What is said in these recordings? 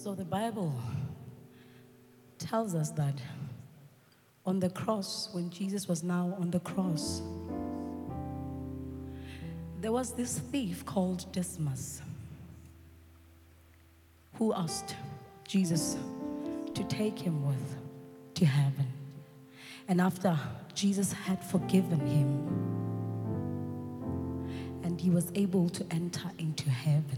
So the Bible tells us that on the cross, when Jesus was now on the cross, there was this thief called Dismas who asked Jesus to take him with to heaven. And after Jesus had forgiven him and he was able to enter into heaven,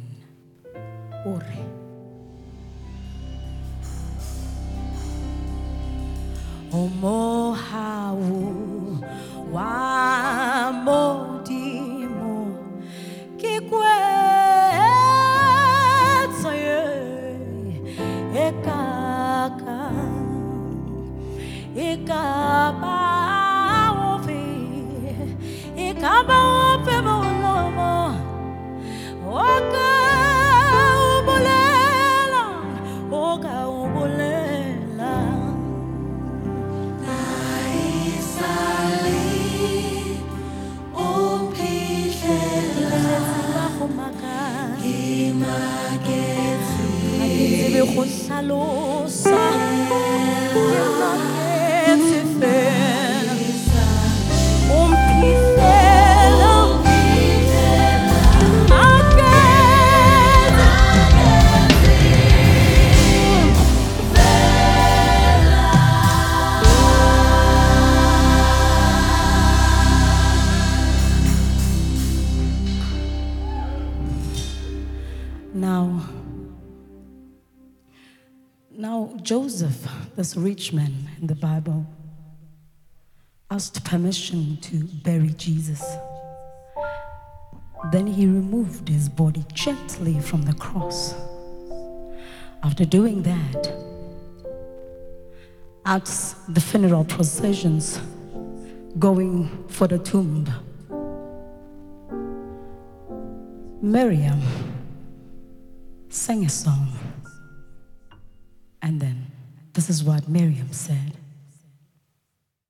Omo hawo wa modimo kikwetsaye ekaka ikaba ofe molomo oka ubulela Now, Joseph, this rich man in the Bible, asked permission to bury Jesus. Then he removed his body gently from the cross. After doing that, at the funeral processions going for the tomb, Miriam sang a song. And then this is what Miriam said.